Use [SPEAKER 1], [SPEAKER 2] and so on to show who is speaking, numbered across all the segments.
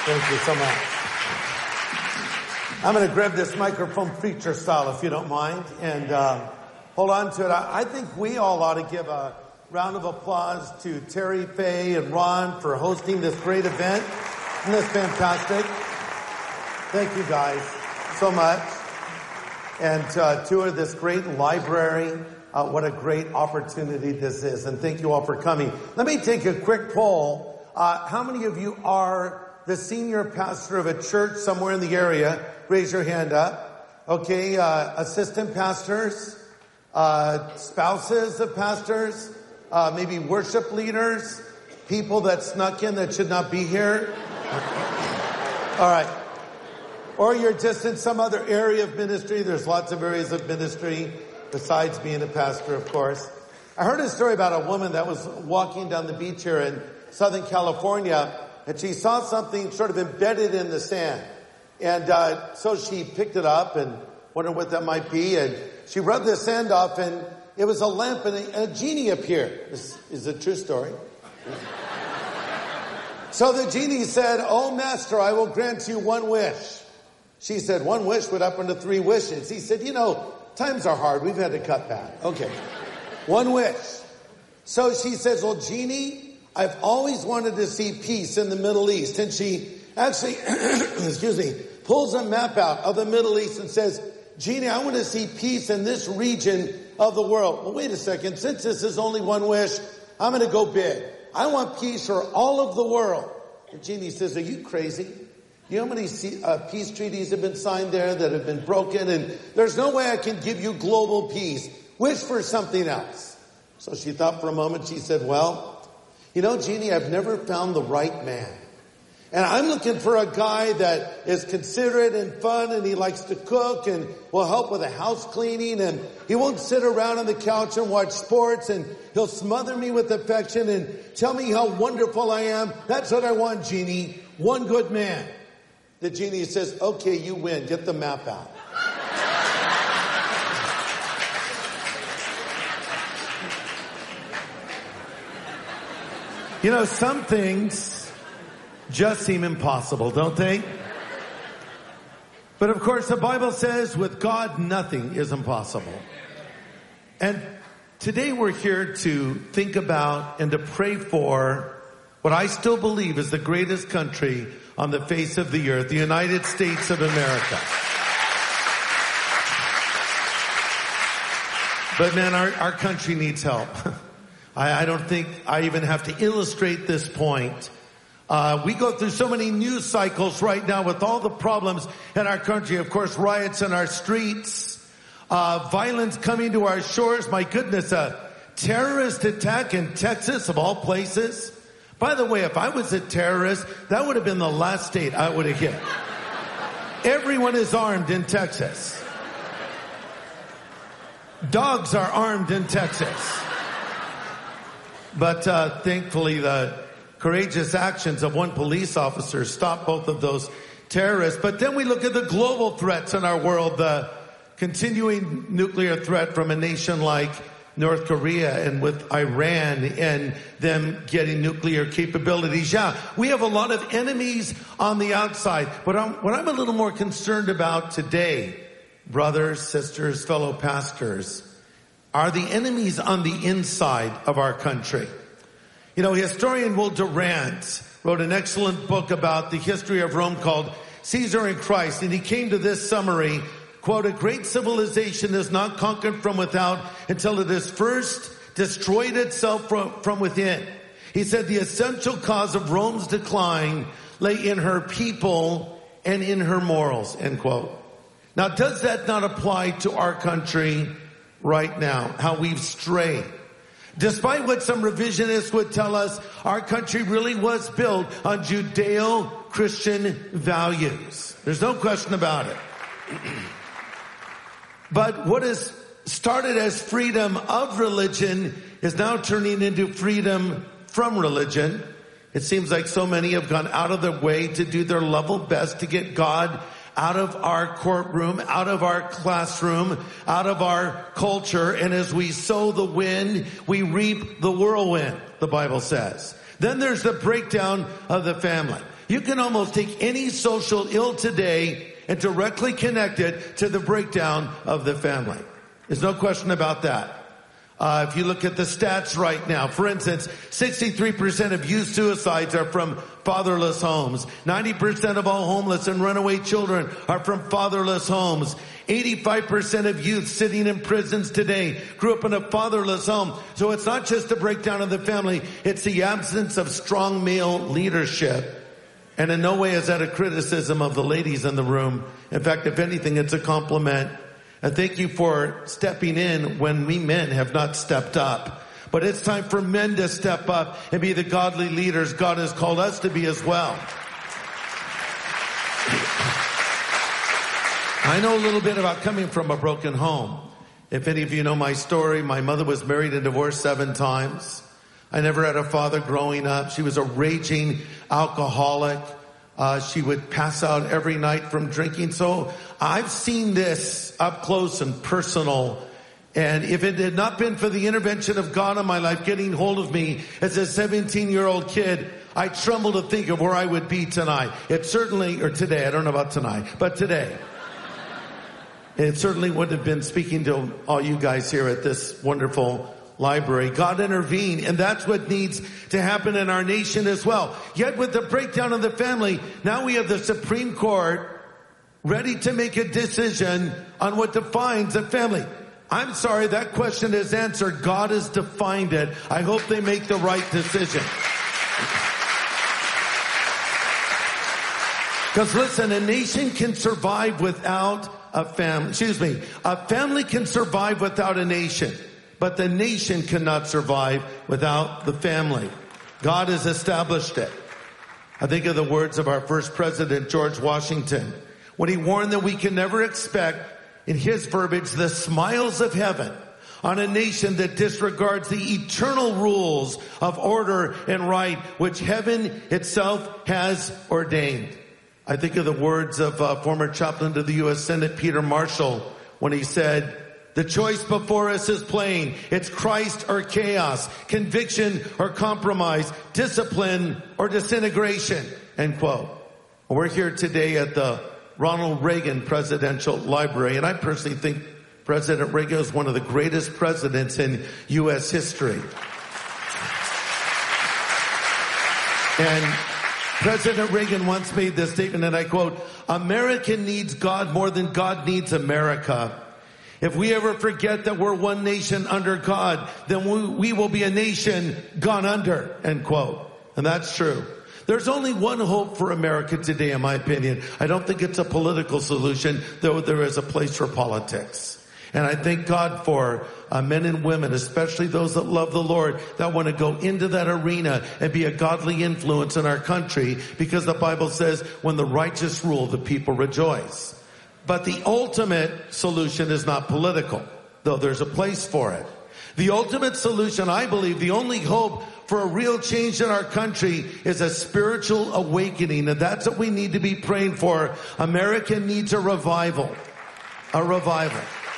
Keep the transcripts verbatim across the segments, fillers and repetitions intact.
[SPEAKER 1] Thank you so much. I'm going to grab this microphone preacher style, if you don't mind, and uh, hold on to it. I, I think we all ought to give a round of applause to Terry, Faye, and Ron for hosting this great event. Isn't this fantastic? Thank you guys so much. And uh, tour this great library. Uh, what a great opportunity this is. And thank you all for coming. Let me take a quick poll. Uh, how many of you are the senior pastor of a church somewhere in the area? Raise your hand up. Okay, uh, assistant pastors, uh, spouses of pastors, uh, maybe worship leaders, people that snuck in that should not be here. All right. Or you're just in some other area of ministry. There's lots of areas of ministry besides being a pastor, of course. I heard a story about a woman that was walking down the beach here in Southern California, and she saw something sort of embedded in the sand. And uh, so she picked it up and wondered what that might be. And she rubbed the sand off, and it was a lamp, and a, a genie appeared. This is a true story. So the genie said, "Oh, master, I will grant you one wish." She said, "One wish would up into three wishes." He said, "You know, times are hard. We've had to cut back." Okay. One wish. So she says, "Well, genie, I've always wanted to see peace in the Middle East." And she actually, excuse me, pulls a map out of the Middle East and says, "Genie, I want to see peace in this region of the world." Well, wait a second. Since this is only one wish, I'm going to go big. I want peace for all of the world. The genie says, "Are you crazy? You know how many uh, peace treaties have been signed there that have been broken? And there's no way I can give you global peace. Wish for something else." So she thought for a moment. She said, "Well, you know, genie, I've never found the right man. And I'm looking for a guy that is considerate and fun, and he likes to cook and will help with the house cleaning, and he won't sit around on the couch and watch sports, and he'll smother me with affection and tell me how wonderful I am. That's what I want, genie. One good man." The genie says, "Okay, you win. Get the map out." You know, some things just seem impossible, don't they? But of course, the Bible says with God, nothing is impossible. And today we're here to think about and to pray for what I still believe is the greatest country on the face of the earth, the United States of America. But man, our, our country needs help. I, I don't think I even have to illustrate this point. Uh, we go through so many news cycles right now with all the problems in our country. Of course, riots in our streets, uh, violence coming to our shores. My goodness, a terrorist attack in Texas of all places. By the way, if I was a terrorist, that would have been the last state I would have hit. Everyone is armed in Texas. Dogs are armed in Texas. But uh, thankfully, the courageous actions of one police officer stopped both of those terrorists. But then we look at the global threats in our world, the continuing nuclear threat from a nation like North Korea, and with Iran and them getting nuclear capabilities. Yeah, we have a lot of enemies on the outside. But I'm, what I'm a little more concerned about today, brothers, sisters, fellow pastors, are the enemies on the inside of our country. You know, historian Will Durant wrote an excellent book about the history of Rome called Caesar and Christ, and he came to this summary, quote, "A great civilization is not conquered from without until it has first destroyed itself from, from within." He said the essential cause of Rome's decline lay in her people and in her morals, end quote. Now, does that not apply to our country right now, how we've strayed? Despite what some revisionists would tell us, our country really was built on Judeo-Christian values. There's no question about it. But what has started as freedom of religion is now turning into freedom from religion. It seems like so many have gone out of their way to do their level best to get God out of our courtroom, out of our classroom, out of our culture. And as we sow the wind, we reap the whirlwind, the Bible says. Then there's the breakdown of the family. You can almost take any social ill today and directly connect it to the breakdown of the family. There's no question about that. Uh, if you look at the stats right now, for instance, sixty-three percent of youth suicides are from fatherless homes. ninety percent of all homeless and runaway children are from fatherless homes. eighty-five percent of youth sitting in prisons today grew up in a fatherless home. So it's not just the breakdown of the family, it's the absence of strong male leadership. And in no way is that a criticism of the ladies in the room. In fact, if anything, it's a compliment. And thank you for stepping in when we men have not stepped up. But it's time for men to step up and be the godly leaders God has called us to be as well. I know a little bit about coming from a broken home. If any of you know my story, my mother was married and divorced seven times. I never had a father growing up. She was a raging alcoholic. Uh, she would pass out every night from drinking. So I've seen this up close and personal. And if it had not been for the intervention of God in my life getting hold of me as a seventeen-year-old kid, I tremble to think of where I would be tonight. It certainly, or today, I don't know about tonight, but today. It certainly wouldn't have been speaking to all you guys here at this wonderful library. God intervened, and that's what needs to happen in our nation as well. Yet with the breakdown of the family, now we have the Supreme Court ready to make a decision on what defines a family. I'm sorry, that question is answered. God has defined it. I hope they make the right decision. Because listen, a nation can survive without a family. Excuse me. A family can survive without a nation. But the nation cannot survive without the family. God has established it. I think of the words of our first president, George Washington, when he warned that we can never expect, in his verbiage, the smiles of heaven on a nation that disregards the eternal rules of order and right, which heaven itself has ordained. I think of the words of uh, former chaplain to the U S Senate, Peter Marshall, when he said, the choice before us is plain. It's Christ or chaos, conviction or compromise, discipline or disintegration, end quote. We're here today at the Ronald Reagan Presidential Library, and I personally think President Reagan is one of the greatest presidents in U S history. And President Reagan once made this statement, and I quote, America needs God more than God needs America. If we ever forget that we're one nation under God, then we, we will be a nation gone under, end quote. And that's true. There's only one hope for America today, in my opinion. I don't think it's a political solution, though there is a place for politics. And I thank God for uh, men and women, especially those that love the Lord, that want to go into that arena and be a godly influence in our country, because the Bible says, when the righteous rule, the people rejoice. But the ultimate solution is not political, though there's a place for it. The ultimate solution, I believe, the only hope for a real change in our country is a spiritual awakening. And that's what we need to be praying for. America needs a revival. A revival.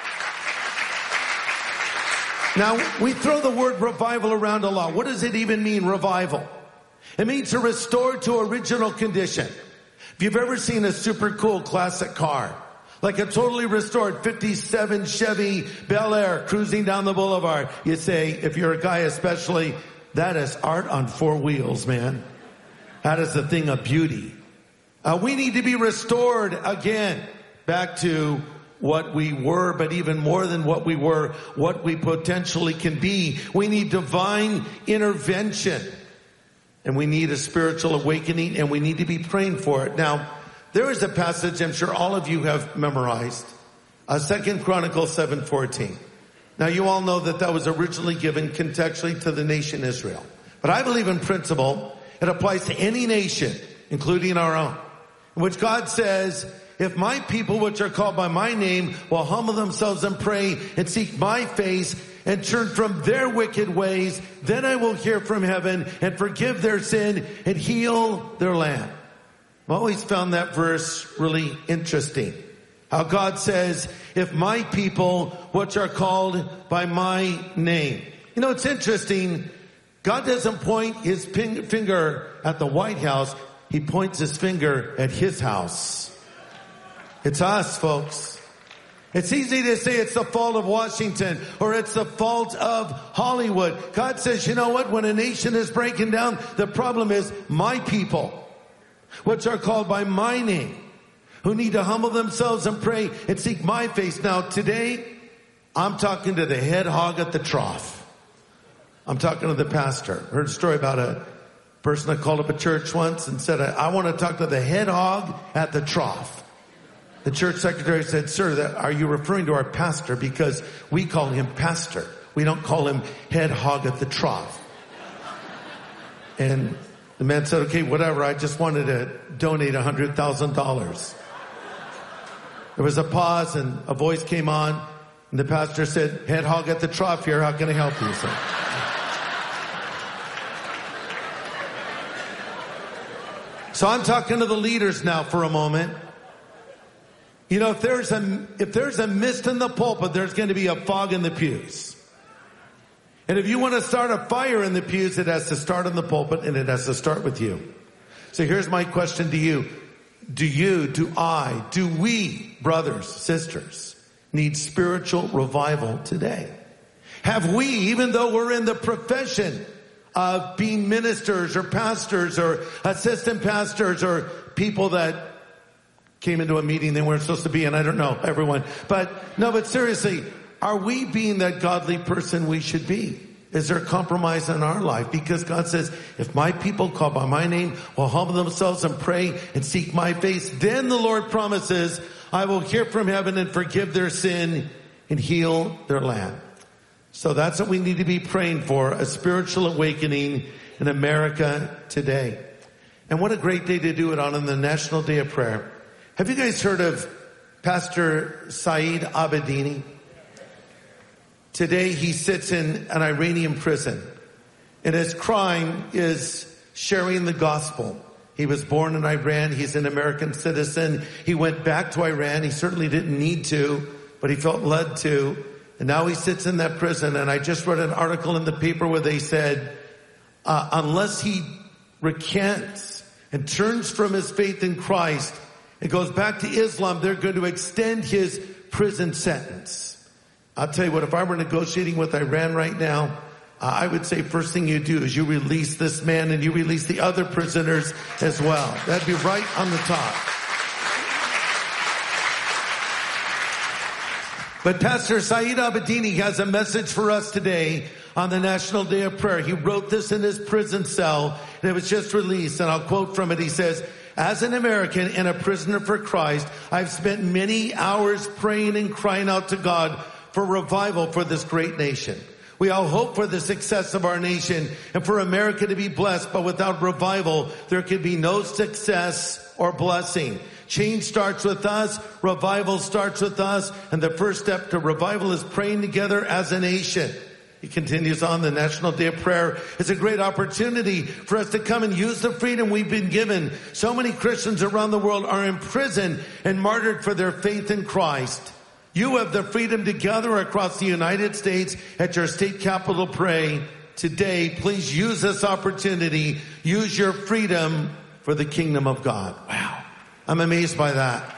[SPEAKER 1] Now, we throw the word revival around a lot. What does it even mean, revival? It means to restore to original condition. If you've ever seen a super cool classic car, like a totally restored fifty-seven Chevy Bel Air cruising down the boulevard, you say, if you're a guy especially, that is art on four wheels, man. That is a thing of beauty. Uh, we need to be restored again back to what we were, but even more than what we were, what we potentially can be. We need divine intervention. And we need a spiritual awakening, and we need to be praying for it. Now, there is a passage I'm sure all of you have memorized, uh, Second Chronicles seven fourteen. Now, you all know that that was originally given contextually to the nation Israel. But I believe in principle, it applies to any nation, including our own, in which God says, if my people, which are called by my name, will humble themselves and pray and seek my face and turn from their wicked ways, then I will hear from heaven and forgive their sin and heal their land. I've always found that verse really interesting. How God says, if my people, which are called by my name. You know, it's interesting. God doesn't point his finger at the White House. he points his finger at his house. It's us, folks. It's easy to say it's the fault of Washington or it's the fault of Hollywood. God says, you know what? When a nation is breaking down, the problem is my people, which are called by my name, who need to humble themselves and pray and seek my face. Now, today, I'm talking to the head hog at the trough. I'm talking to the pastor. Heard a story about a person that called up a church once and said, I want to talk to the head hog at the trough. The church secretary said, sir, that, are you referring to our pastor? Because we call him pastor. We don't call him head hog at the trough. And the man said, okay, whatever. I just wanted to donate one hundred thousand dollars. There was a pause and a voice came on and the pastor said, head hog at the trough here. How can I help you, sir? So I'm talking to the leaders now for a moment. You know, if there's a, if there's a mist in the pulpit, there's going to be a fog in the pews. And if you want to start a fire in the pews, it has to start in the pulpit and it has to start with you. So here's my question to you. Do you, do I, do we, brothers, sisters, need spiritual revival today? Have we, even though we're in the profession of being ministers or pastors or assistant pastors or people that came into a meeting they weren't supposed to be in, I don't know, everyone. But no, but seriously, are we being that godly person we should be? Is there compromise in our life? Because God says, if my people call by my name will humble themselves and pray and seek my face, then the Lord promises, I will hear from heaven and forgive their sin and heal their land. So that's what we need to be praying for, a spiritual awakening in America today. And what a great day to do it on, on the National Day of Prayer. Have you guys heard of Pastor Saeed Abedini? Today he sits in an Iranian prison, and his crime is sharing the gospel. He was born in Iran. He's an American citizen. He went back to Iran. He certainly didn't need to, but he felt led to. And now he sits in that prison. And I just read an article in the paper where they said, uh, unless he recants and turns from his faith in Christ and goes back to Islam, they're going to extend his prison sentence. I'll tell you what, if I were negotiating with Iran right now, uh, I would say first thing you do is you release this man and you release the other prisoners as well. That'd be right on the top. But Pastor Saeed Abedini has a message for us today on the National Day of Prayer. He wrote this in his prison cell, and it was just released, and I'll quote from it. He says, as an American and a prisoner for Christ, I've spent many hours praying and crying out to God for revival for this great nation. We all hope for the success of our nation and for America to be blessed, but without revival, there could be no success or blessing. Change starts with us. Revival starts with us. And the first step to revival is praying together as a nation. He continues on, the National Day of Prayer is a great opportunity for us to come and use the freedom we've been given. So many Christians around the world are in prison and martyred for their faith in Christ. You have the freedom to gather across the United States at your state capitol, pray. Today, please use this opportunity. Use your freedom for the kingdom of God. Wow. I'm amazed by that.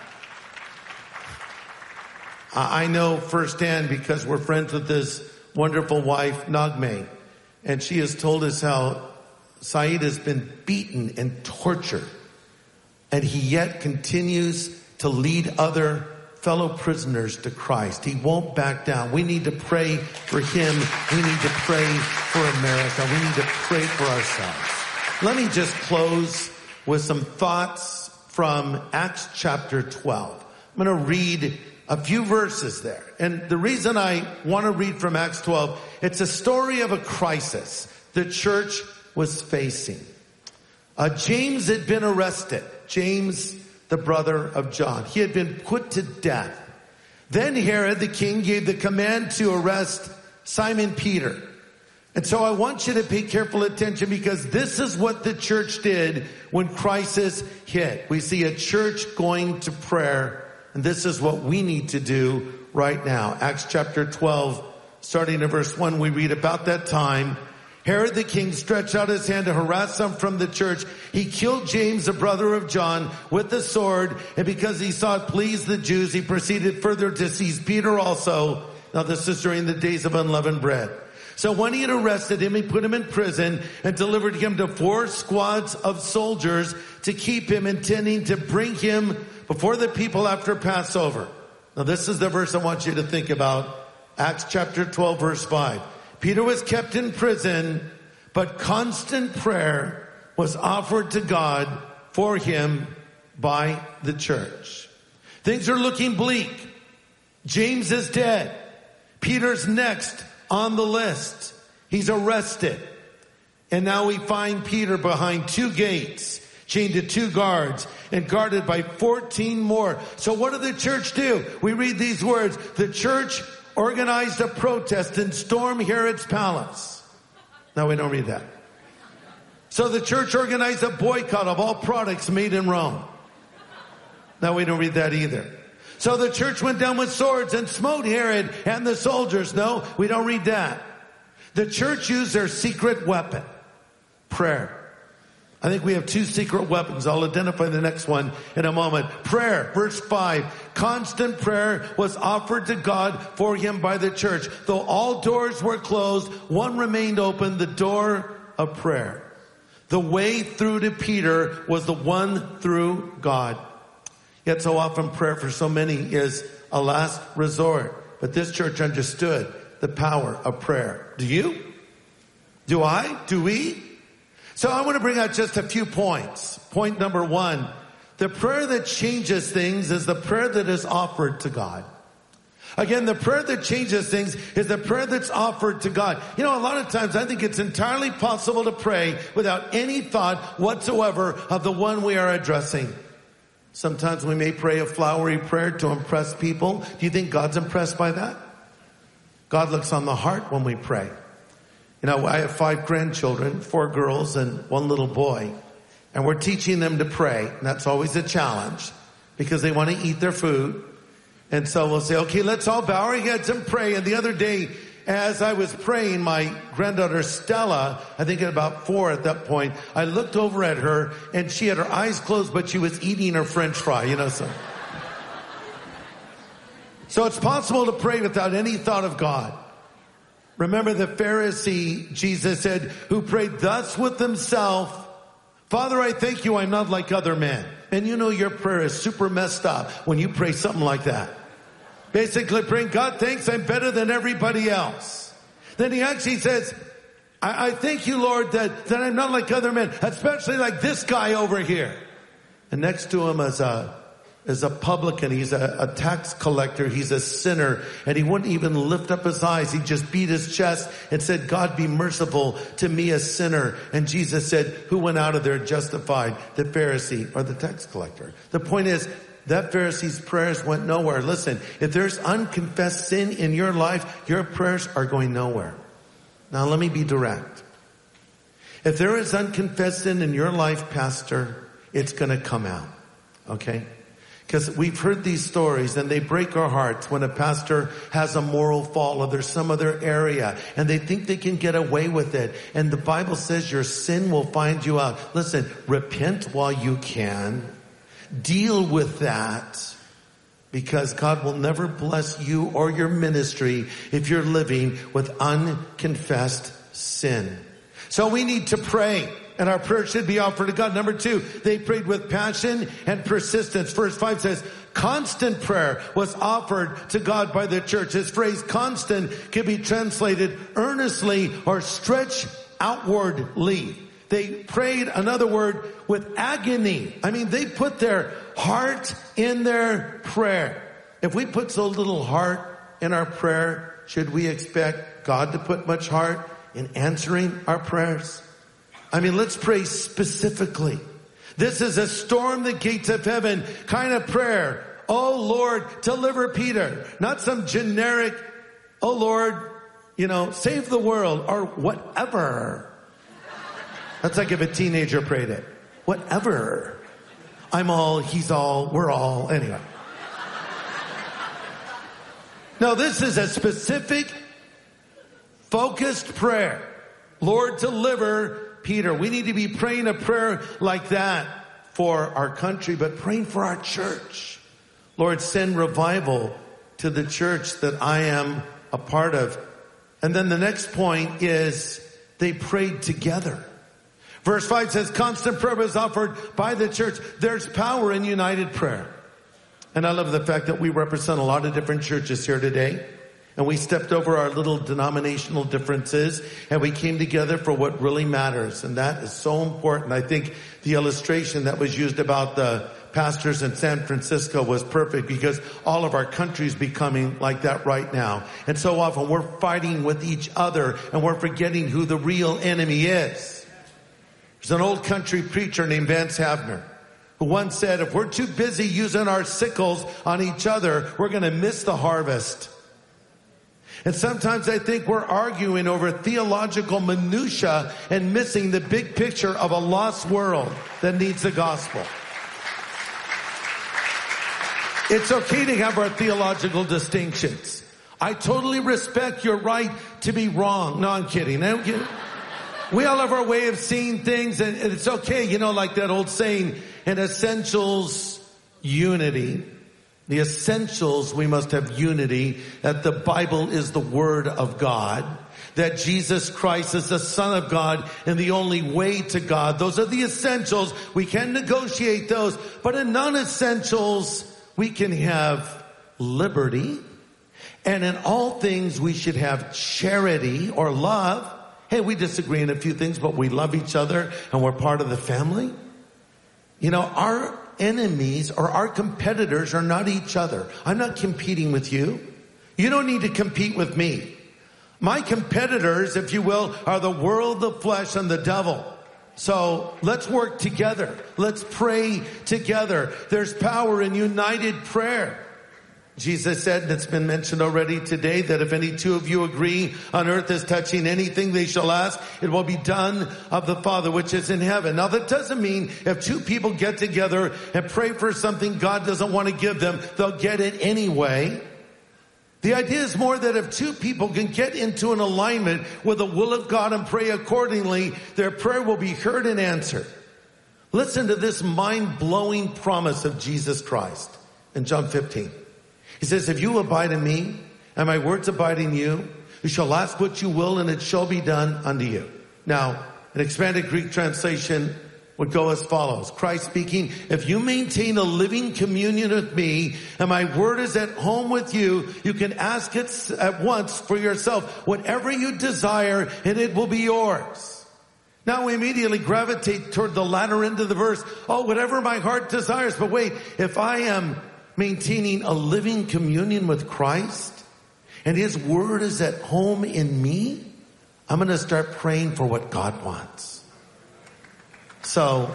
[SPEAKER 1] I know firsthand because we're friends with this wonderful wife, Nagme. And she has told us how Saeed has been beaten and tortured. And he yet continues to lead other fellow prisoners to Christ. He won't back down. We need to pray for him. We need to pray for America. We need to pray for ourselves. Let me just close with some thoughts from Acts chapter twelve. I'm going to read a few verses there. And the reason I want to read from Acts twelve, it's a story of a crisis the church was facing. Uh, James had been arrested. James, the brother of John. He had been put to death. Then Herod the king gave the command to arrest Simon Peter. And so I want you to pay careful attention because this is what the church did when crisis hit. We see a church going to prayer, and this is what we need to do right now. Acts chapter twelve, starting in verse one, we read, about that time, Herod the king stretched out his hand to harass some from the church. He killed James, the brother of John, with the sword. And because he saw it please the Jews, he proceeded further to seize Peter also. Now this is during the days of unleavened bread. So when he had arrested him, he put him in prison and delivered him to four squads of soldiers to keep him, intending to bring him before the people after Passover. Now this is the verse I want you to think about. Acts chapter twelve, verse five. Peter was kept in prison, but constant prayer was offered to God for him by the church. Things are looking bleak. James is dead. Peter's next on the list. He's arrested. And now we find Peter behind two gates, chained to two guards, and guarded by fourteen more. So what did the church do? We read these words. The church organized a protest and stormed Herod's palace. Now we don't read that. So the church organized a boycott of all products made in Rome. Now we don't read that either. So the church went down with swords and smote Herod and the soldiers. No, we don't read that. The church used their secret weapon, prayer. I think we have two secret weapons. I'll identify the next one in a moment. Prayer, verse five. Constant prayer was offered to God for him by the church. Though all doors were closed, one remained open, the door of prayer. The way through to Peter was the one through God. Yet so often prayer for so many is a last resort. But this church understood the power of prayer. Do you? Do I? Do we? So I want to bring out just a few points. Point number one, the prayer that changes things is the prayer that is offered to God. Again, the prayer that changes things is the prayer that's offered to God. You know, a lot of times I think it's entirely possible to pray without any thought whatsoever of the one we are addressing. Sometimes we may pray a flowery prayer to impress people. Do you think God's impressed by that? God looks on the heart when we pray. You know, I have five grandchildren, four girls and one little boy. And we're teaching them to pray. And that's always a challenge because they want to eat their food. And so we'll say, okay, let's all bow our heads and pray. And the other day, as I was praying, my granddaughter Stella, I think at about four at that point, I looked over at her and she had her eyes closed, but she was eating her French fry, you know, so. So it's possible to pray without any thought of God. Remember the Pharisee, Jesus said, who prayed thus with himself, Father, I thank you I'm not like other men. And you know your prayer is super messed up when you pray something like that. Basically praying, God, thanks, I'm better than everybody else. Then he actually says, I, I thank you, Lord, that, that I'm not like other men, especially like this guy over here. And next to him is a, is a publican. He's a, a tax collector. He's a sinner. And he wouldn't even lift up his eyes. He just beat his chest and said, God, be merciful to me, a sinner. And Jesus said, who went out of there justified? The Pharisee or the tax collector? The point is, that Pharisee's prayers went nowhere. Listen, if there's unconfessed sin in your life, your prayers are going nowhere. Now let me be direct. If there is unconfessed sin in your life, Pastor, it's going to come out. Okay? Because we've heard these stories and they break our hearts when a pastor has a moral fault or there's some other area and they think they can get away with it. And the Bible says your sin will find you out. Listen, repent while you can. Deal with that because God will never bless you or your ministry if you're living with unconfessed sin. So we need to pray. And our prayer should be offered to God. Number two, they prayed with passion and persistence. Verse five says, constant prayer was offered to God by the church. This phrase constant can be translated earnestly or stretch outwardly. They prayed, another word, with agony. I mean, they put their heart in their prayer. If we put so little heart in our prayer, should we expect God to put much heart in answering our prayers? I mean, let's pray specifically. This is a storm the gates of heaven kind of prayer. Oh, Lord, deliver Peter. Not some generic, oh, Lord, you know, save the world or whatever. That's like if a teenager prayed it. Whatever. I'm all, he's all, we're all, anyway. No, this is a specific, focused prayer. Lord, deliver Peter. We need to be praying a prayer like that for our country, but praying for our church. Lord, send revival to the church that I am a part of. And then the next point is they prayed together. Verse five says, constant prayer was offered by the church. There's power in united prayer. And I love the fact that we represent a lot of different churches here today. And we stepped over our little denominational differences and we came together for what really matters. And that is so important. I think the illustration that was used about the pastors in San Francisco was perfect because all of our country is becoming like that right now. And so often we're fighting with each other and we're forgetting who the real enemy is. There's an old country preacher named Vance Havner who once said, if we're too busy using our sickles on each other, we're going to miss the harvest. And sometimes I think we're arguing over theological minutia and missing the big picture of a lost world that needs the gospel. It's okay to have our theological distinctions. I totally respect your right to be wrong. No, I'm kidding. I'm kidding. We all have our way of seeing things, and it's okay. You know, like that old saying, in essentials, unity. The essentials, we must have unity, that the Bible is the Word of God, that Jesus Christ is the Son of God and the only way to God. Those are the essentials. We can negotiate those, but in non-essentials, we can have liberty. And in all things, we should have charity or love. Hey, we disagree in a few things, but we love each other and we're part of the family. You know, our enemies or our competitors are not each other. I'm not competing with you. You don't need to compete with me. My competitors, if you will, are the world, the flesh, and the devil. So let's work together. Let's pray together. There's power in united prayer. Jesus said, and it's been mentioned already today, that if any two of you agree on earth as touching anything they shall ask, it will be done of the Father which is in heaven. Now that doesn't mean if two people get together and pray for something God doesn't want to give them, they'll get it anyway. The idea is more that if two people can get into an alignment with the will of God and pray accordingly, their prayer will be heard and answered. Listen to this mind-blowing promise of Jesus Christ in John fifteen. He says, if you abide in me and my words abide in you, you shall ask what you will and it shall be done unto you. Now, an expanded Greek translation would go as follows. Christ speaking, if you maintain a living communion with me and my word is at home with you, you can ask it at once for yourself, whatever you desire, and it will be yours. Now we immediately gravitate toward the latter end of the verse. Oh, whatever my heart desires. But wait, if I am maintaining a living communion with Christ and his word is at home in me, I'm going to start praying for what God wants. So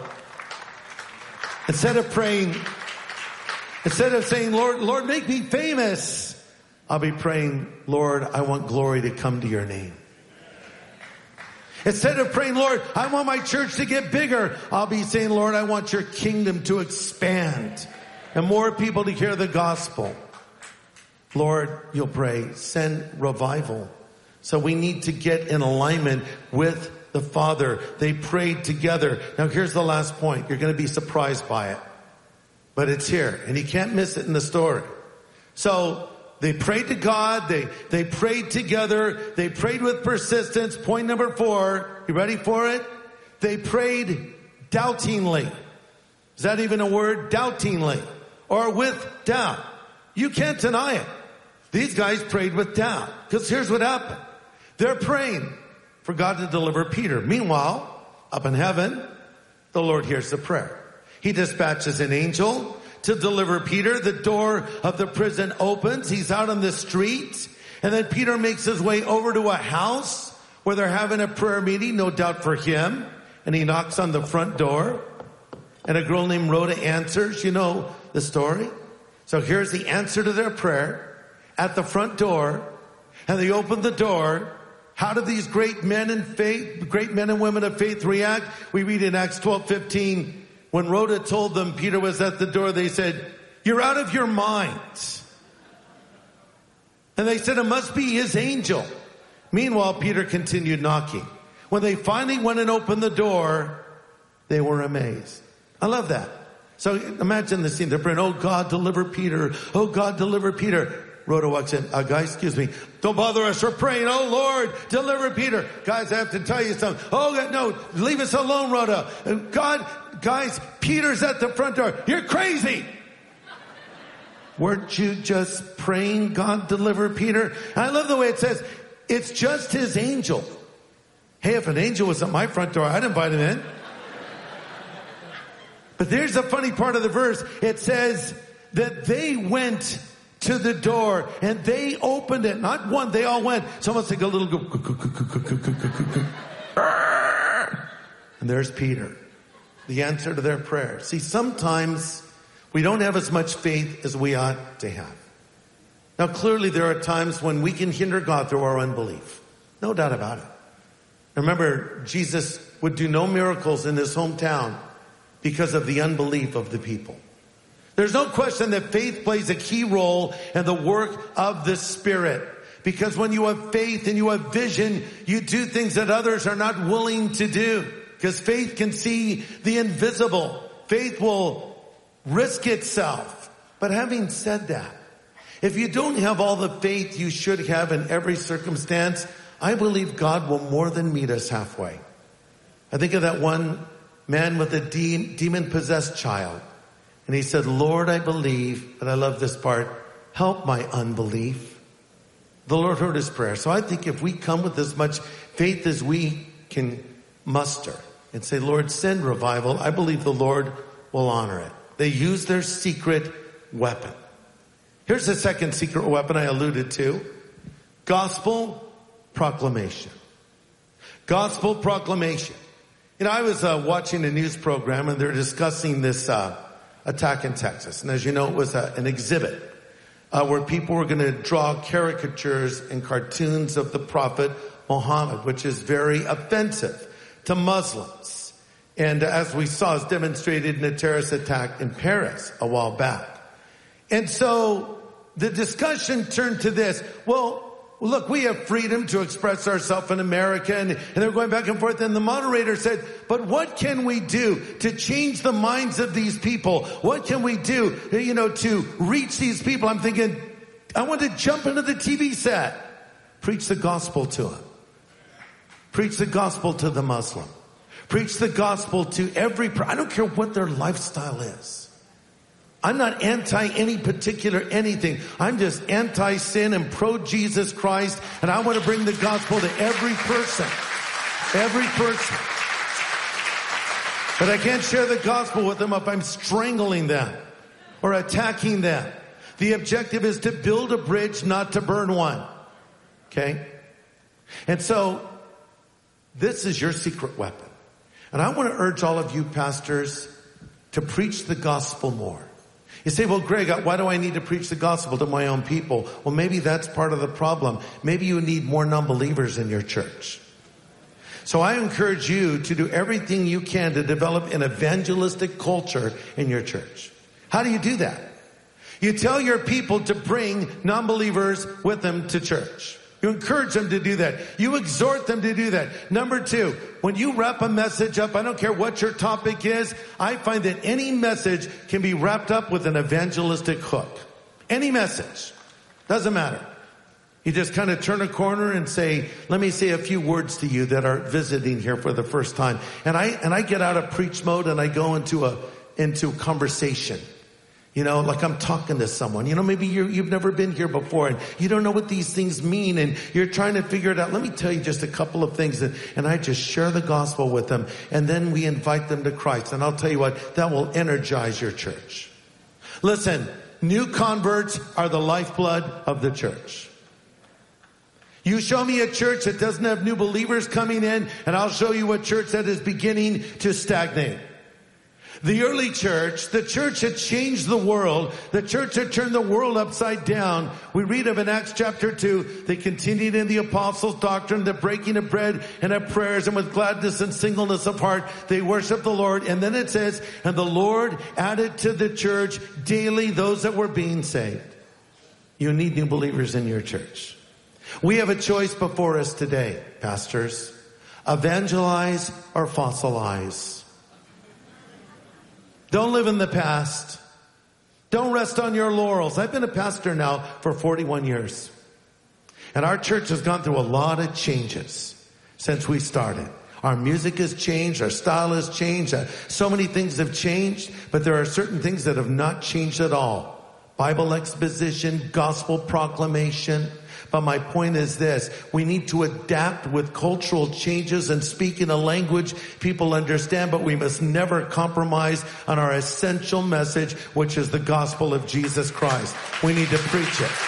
[SPEAKER 1] instead of praying, instead of saying, Lord, Lord, make me famous, I'll be praying, Lord, I want glory to come to your name. Instead of praying, Lord, I want my church to get bigger, I'll be saying, Lord, I want your kingdom to expand and more people to hear the gospel. Lord, you'll pray, send revival. So we need to get in alignment with the Father. They prayed together. Now here's the last point. You're going to be surprised by it. But it's here, and you can't miss it in the story. So they prayed to God. They, they prayed together. They prayed with persistence. Point number four. You ready for it? They prayed doubtingly. Is that even a word? Doubtingly. Or with doubt. You can't deny it. These guys prayed with doubt. Because here's what happened. They're praying for God to deliver Peter. Meanwhile, up in heaven, the Lord hears the prayer. He dispatches an angel to deliver Peter. The door of the prison opens. He's out on the street. And then Peter makes his way over to a house where they're having a prayer meeting, no doubt for him. And he knocks on the front door. And a girl named Rhoda answers. You know the story. So here's the answer to their prayer at the front door. And they open the door. How do these great men in faith, great men and women of faith react? We read in Acts twelve fifteen, when Rhoda told them Peter was at the door, they said, you're out of your mind. And they said, it must be his angel. Meanwhile, Peter continued knocking. When they finally went and opened the door, they were amazed. I love that. So imagine the scene. They're praying, oh God, deliver Peter. Oh God, deliver Peter. Rhoda walks in. Uh, guys, excuse me. Don't bother us. We're praying. Oh Lord, deliver Peter. Guys, I have to tell you something. Oh God, no, leave us alone, Rhoda. God, guys, Peter's at the front door. You're crazy. Weren't you just praying, God, deliver Peter? I love the way it says, it's just his angel. Hey, if an angel was at my front door, I'd invite him in. But there's the funny part of the verse. It says that they went to the door and they opened it. Not one, they all went. It's almost like a little go. And there's Peter. The answer to their prayer. See, sometimes we don't have as much faith as we ought to have. Now, clearly there are times when we can hinder God through our unbelief. No doubt about it. Remember, Jesus would do no miracles in his hometown because of the unbelief of the people. There's no question that faith plays a key role in the work of the Spirit. Because when you have faith and you have vision, you do things that others are not willing to do. Because faith can see the invisible. Faith will risk itself. But having said that, if you don't have all the faith you should have in every circumstance, I believe God will more than meet us halfway. I think of that one man with a de- demon-possessed child. And he said, Lord, I believe, but I love this part, help my unbelief. The Lord heard his prayer. So I think if we come with as much faith as we can muster and say, Lord, send revival, I believe the Lord will honor it. They use their secret weapon. Here's the second secret weapon I alluded to. Gospel proclamation. Gospel proclamation. You know, I was uh, watching a news program and they're discussing this uh, attack in Texas. And as you know, it was uh, an exhibit uh, where people were going to draw caricatures and cartoons of the Prophet Muhammad, which is very offensive to Muslims. And as we saw, it's demonstrated in a terrorist attack in Paris a while back. And so the discussion turned to this. Well, look, we have freedom to express ourselves in America, and, and they're going back and forth. And the moderator said, but what can we do to change the minds of these people? What can we do, you know, to reach these people? I'm thinking, I want to jump into the T V set. Preach the gospel to them. Preach the gospel to the Muslim. Preach the gospel to every, I don't care what their lifestyle is. I'm not anti any particular anything. I'm just anti-sin and pro-Jesus Christ. And I want to bring the gospel to every person. Every person. But I can't share the gospel with them if I'm strangling them or attacking them. The objective is to build a bridge, not to burn one. Okay? And so, this is your secret weapon. And I want to urge all of you pastors to preach the gospel more. You say, well, Greg, why do I need to preach the gospel to my own people? Well, maybe that's part of the problem. Maybe you need more non-believers in your church. So I encourage you to do everything you can to develop an evangelistic culture in your church. How do you do that? You tell your people to bring non-believers with them to church. You encourage them to do that. You exhort them to do that. Number two, when you wrap a message up, I don't care what your topic is, I find that any message can be wrapped up with an evangelistic hook. Any message. Doesn't matter. You just kind of turn a corner and say, let me say a few words to you that are visiting here for the first time. And I, and I get out of preach mode and I go into a, into conversation. You know, like I'm talking to someone. You know, maybe you're, you've never been here before and you don't know what these things mean and you're trying to figure it out. Let me tell you just a couple of things that, and I just share the gospel with them and then we invite them to Christ. And I'll tell you what, that will energize your church. Listen, new converts are the lifeblood of the church. You show me a church that doesn't have new believers coming in and I'll show you a church that is beginning to stagnate. The early church, the church that changed the world, the church that turned the world upside down. We read of in Acts chapter two, they continued in the apostles' doctrine, the breaking of bread and of prayers, and with gladness and singleness of heart, they worshiped the Lord. And then it says, and the Lord added to the church daily those that were being saved. You need new believers in your church. We have a choice before us today, pastors. Evangelize or fossilize. Don't live in the past. Don't rest on your laurels. I've been a pastor now for forty-one years. And our church has gone through a lot of changes since we started. Our music has changed. Our style has changed. Uh, so many things have changed, but there are certain things that have not changed at all. Bible exposition, gospel proclamation. But my point is this. We need to adapt with cultural changes and speak in a language people understand, but we must never compromise on our essential message, which is the gospel of Jesus Christ. We need to preach it.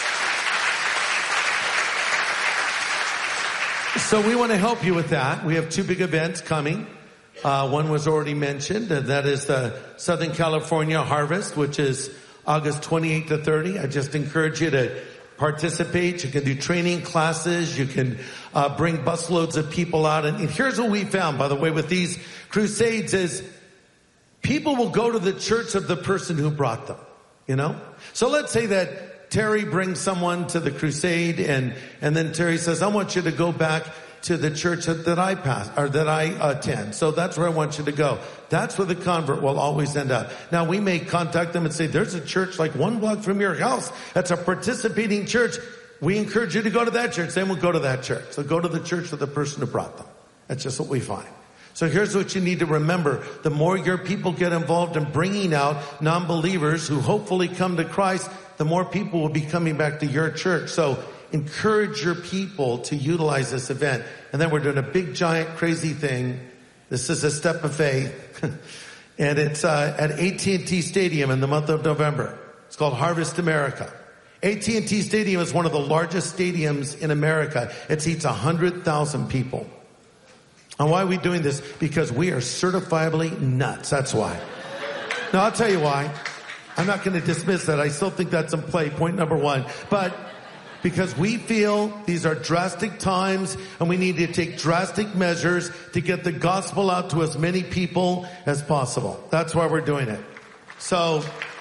[SPEAKER 1] So we want to help you with that. We have two big events coming. Uh, one was already mentioned, and that is the Southern California Harvest, which is August twenty-eighth to thirty. I just encourage you to participate. You can do training classes. You can uh, bring busloads of people out. And, and here's what we found, by the way, with these crusades is people will go to the church of the person who brought them, you know? So let's say that Terry brings someone to the crusade, and, and then Terry says, I want you to go back to the church that, that I pass, or that I attend. So that's where I want you to go. That's where the convert will always end up. Now we may contact them and say, there's a church like one block from your house that's a participating church. We encourage you to go to that church. Then we'll go to that church. So go to the church of the person who brought them. That's just what we find. So here's what you need to remember. The more your people get involved in bringing out non-believers who hopefully come to Christ, the more people will be coming back to your church. So encourage your people to utilize this event. And then we're doing a big, giant, crazy thing. This is a step of faith. And it's uh, at A T and T Stadium in the month of November. It's called Harvest America. A T and T Stadium is one of the largest stadiums in America. It seats one hundred thousand people. And why are we doing this? Because we are certifiably nuts. That's why. Now, I'll tell you why. I'm not going to dismiss that. I still think that's in play, point number one. But because we feel these are drastic times and we need to take drastic measures to get the gospel out to as many people as possible. That's why we're doing it. So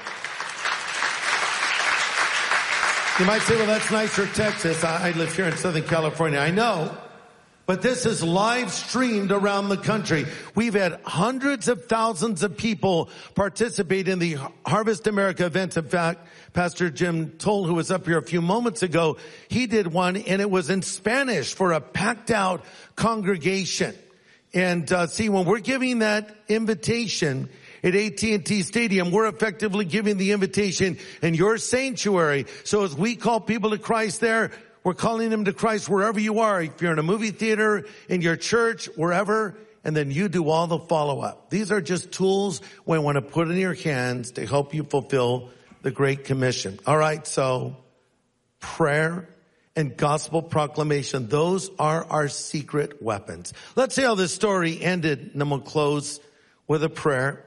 [SPEAKER 1] you might say, well, that's nice for Texas. I, I live here in Southern California. I know. But this is live streamed around the country. We've had hundreds of thousands of people participate in the Harvest America events. In fact, Pastor Jim Toll, who was up here a few moments ago, he did one, and it was in Spanish for a packed out congregation. And uh, see, when we're giving that invitation at A T and T Stadium, we're effectively giving the invitation in your sanctuary. So as we call people to Christ there, we're calling them to Christ wherever you are. If you're in a movie theater, in your church, wherever, and then you do all the follow-up. These are just tools we want to put in your hands to help you fulfill the Great Commission. All right, so prayer and gospel proclamation, those are our secret weapons. Let's see how this story ended, and then we'll close with a prayer.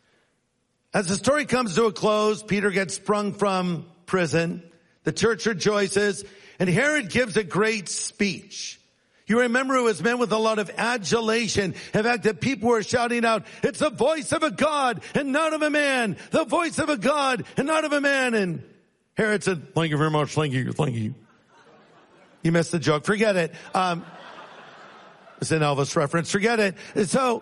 [SPEAKER 1] As the story comes to a close, Peter gets sprung from prison. The church rejoices. And Herod gives a great speech. You remember it was met with a lot of adulation. In fact, the people were shouting out, it's the voice of a God and not of a man. The voice of a God and not of a man. And Herod said, thank you very much. Thank you. Thank you. You missed the joke. Forget it. Um, it's an Elvis reference. Forget it. And so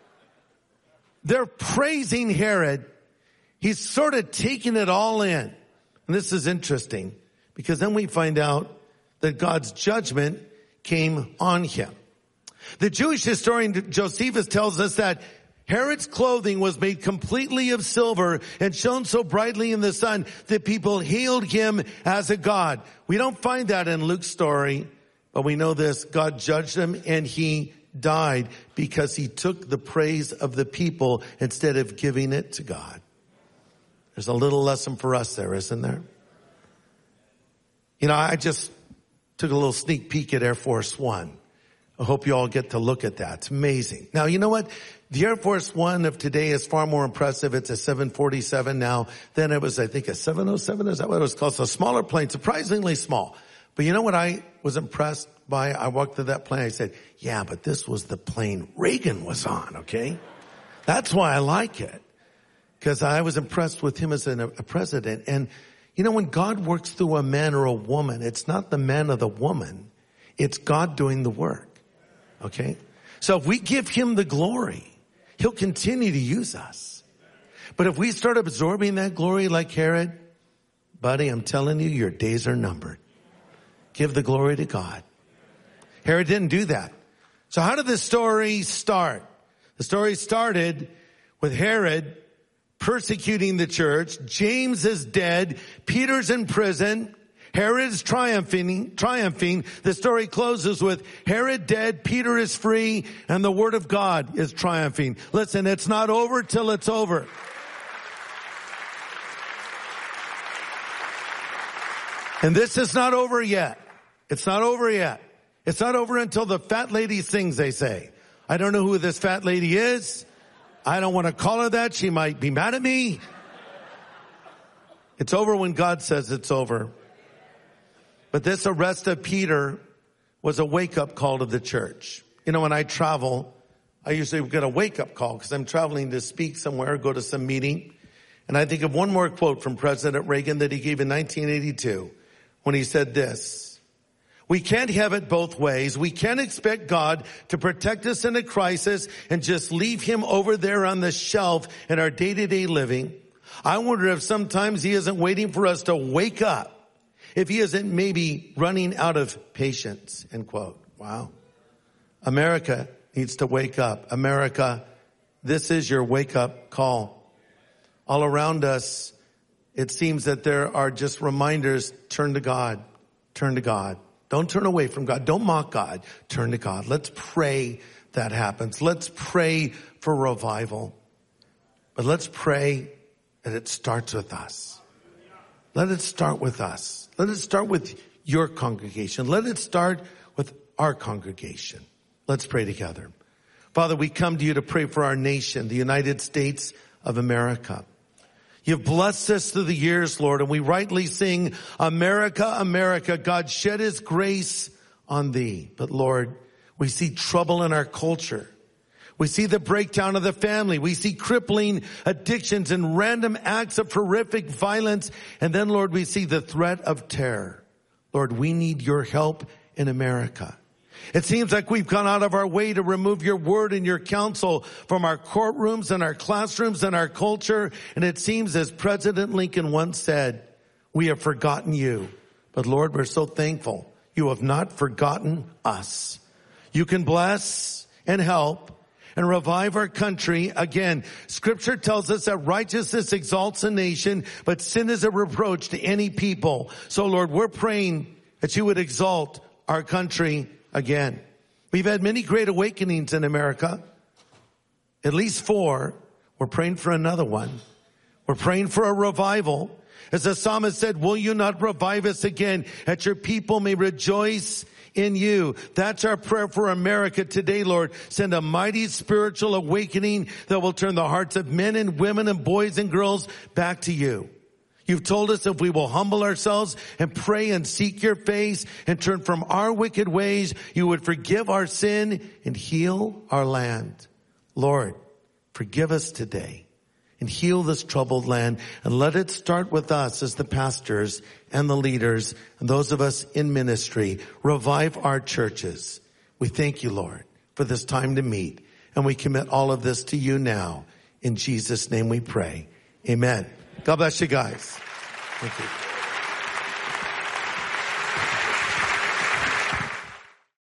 [SPEAKER 1] they're praising Herod. He's sort of taking it all in. And this is interesting. Because then we find out that God's judgment came on him. The Jewish historian Josephus tells us that Herod's clothing was made completely of silver and shone so brightly in the sun that people hailed him as a god. We don't find that in Luke's story, but we know this. God judged him and he died because he took the praise of the people instead of giving it to God. There's a little lesson for us there, isn't there? You know, I just took a little sneak peek at Air Force One. I hope you all get to look at that. It's amazing. Now, you know what? The Air Force One of today is far more impressive. It's a seven forty-seven now. Then it was, I think, a seven oh seven. Is that what it was called? So a smaller plane, surprisingly small. But you know what I was impressed by? I walked through that plane. I said, yeah, but this was the plane Reagan was on, okay? That's why I like it. Because I was impressed with him as an, a president. And you know, when God works through a man or a woman, it's not the man or the woman. It's God doing the work. Okay? So if we give him the glory, he'll continue to use us. But if we start absorbing that glory like Herod, buddy, I'm telling you, your days are numbered. Give the glory to God. Herod didn't do that. So how did the story start? The story started with Herod persecuting the church. James is dead. Peter's in prison. Herod's triumphing, triumphing. The story closes with Herod dead, Peter is free, and the word of God is triumphing. Listen, it's not over till it's over. And this is not over yet. It's not over yet. It's not over until the fat lady sings, they say. I don't know who this fat lady is. I don't want to call her that. She might be mad at me. It's over when God says it's over. But this arrest of Peter was a wake-up call to the church. You know, when I travel, I usually get a wake-up call because I'm traveling to speak somewhere, go to some meeting. And I think of one more quote from President Reagan that he gave in nineteen eighty-two when he said this: "We can't have it both ways. We can't expect God to protect us in a crisis and just leave him over there on the shelf in our day-to-day living. I wonder if sometimes he isn't waiting for us to wake up. If he isn't maybe running out of patience," end quote. Wow. America needs to wake up. America, this is your wake-up call. All around us, it seems that there are just reminders, turn to God, turn to God. Don't turn away from God. Don't mock God. Turn to God. Let's pray that happens. Let's pray for revival. But let's pray that it starts with us. Let it start with us. Let it start with your congregation. Let it start with our congregation. Let's pray together. Father, we come to you to pray for our nation, the United States of America. You've blessed us through the years, Lord, and we rightly sing, America, America, God shed his grace on thee. But Lord, we see trouble in our culture. We see the breakdown of the family. We see crippling addictions and random acts of horrific violence. And then, Lord, we see the threat of terror. Lord, we need your help in America. It seems like we've gone out of our way to remove your word and your counsel from our courtrooms and our classrooms and our culture. And it seems, as President Lincoln once said, we have forgotten you. But Lord, we're so thankful you have not forgotten us. You can bless and help and revive our country. Again, scripture tells us that righteousness exalts a nation, but sin is a reproach to any people. So Lord, we're praying that you would exalt our country again. We've had many great awakenings in America. At least four. We're praying for another one. We're praying for a revival. As the psalmist said, will you not revive us again, that your people may rejoice in you? That's our prayer for America today, Lord. Send a mighty spiritual awakening that will turn the hearts of men and women and boys and girls back to you. You've told us if we will humble ourselves and pray and seek your face and turn from our wicked ways, you would forgive our sin and heal our land. Lord, forgive us today and heal this troubled land, and let it start with us as the pastors and the leaders and those of us in ministry. Revive our churches. We thank you, Lord, for this time to meet, and we commit all of this to you now. In Jesus' name we pray. Amen. God bless you guys. Thank you.